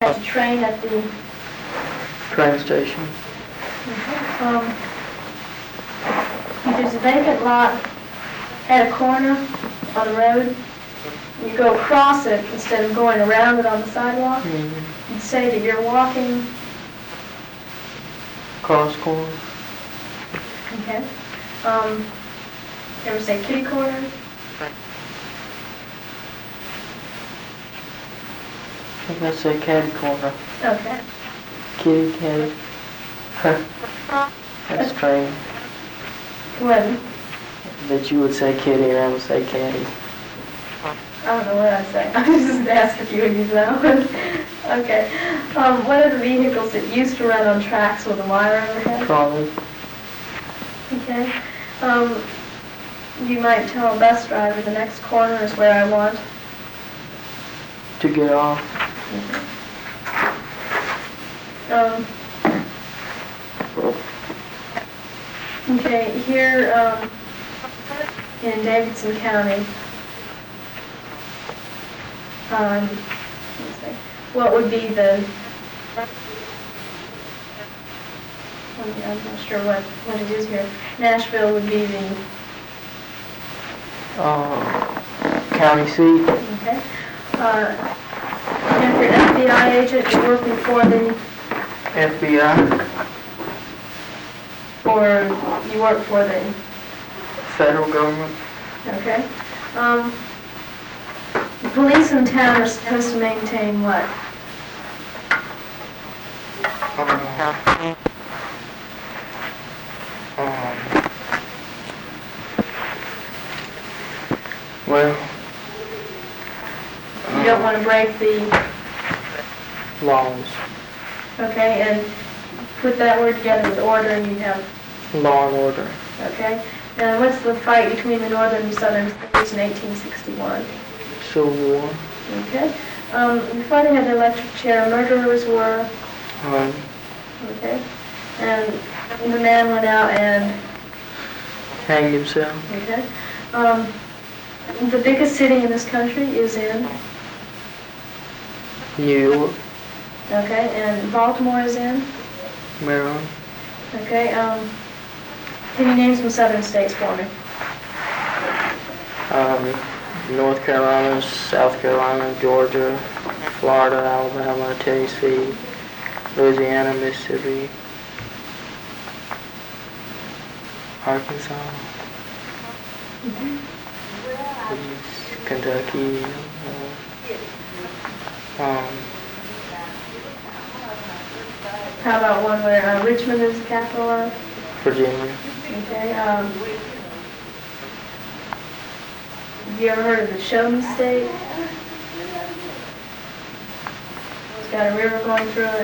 catch a train at the train station. There's a vacant lot at a corner on the road. You go across it instead of going around it on the sidewalk. Mm-hmm. You say that you're walking. Cross corner. Okay. Ever say kitty corner? I think I say caddy corner. Okay. Kitty, caddy. That's strange. When? That you would say kitty and I would say caddy. I don't know what I say. I was just asking if you would use that one. Okay. What are the vehicles that used to run on tracks with a wire overhead? Trolley. Okay. You might tell a bus driver the next corner is where I want To get off. Okay, here in Davidson County, let's see, what would be the, I'm not sure what it is here. Nashville would be the County seat. okay. And if you're an FBI agent, you're working for the, FBI. or you work for the, Federal government. okay. The police in town are supposed to maintain what? Well, You don't want to break the, laws. okay, and put that word together with order and you have, Law and order. okay. And what's the fight between the northern and southern states in 1861? Civil War. Okay. Before they had the electric chair, murderers were, okay. And the man went out and, Hanged himself. okay. The biggest city in this country is in, New York. okay, and Baltimore is in, Maryland. okay. Can you name some southern states for me? North Carolina, South Carolina, Georgia, Florida, Alabama, Tennessee, Louisiana, Mississippi, Arkansas, Kentucky, How about one where Richmond is the capital of? Virginia. Okay. Have you ever heard of the Show Me State? It's got a river going through it.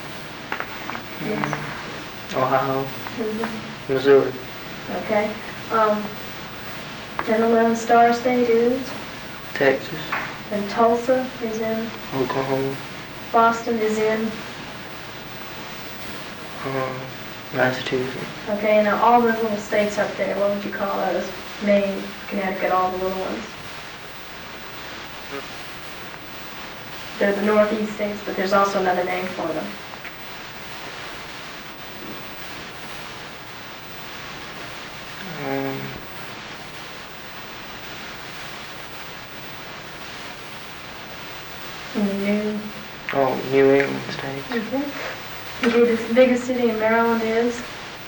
Ohio, Mhm. Missouri, Okay. And the Lone Star State is? Texas, And Tulsa is in? Oklahoma, Boston is in? Massachusetts, Okay, now all the little states up there, what would you call those? Maine, Connecticut, all the little ones. They're the northeast states, but there's also another name for them. New England states. Okay. Okay, the biggest city in Maryland is?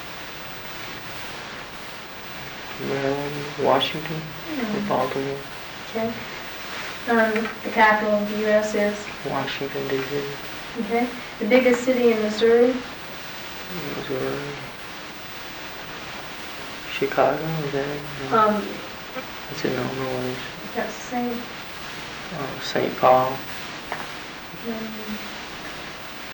Maryland, Washington, Baltimore, Okay. The capital of the U.S. is? Washington, D.C., Okay. The biggest city in Missouri? Missouri, Chicago, is that it? No. That's in Illinois. That's the same. St. Paul.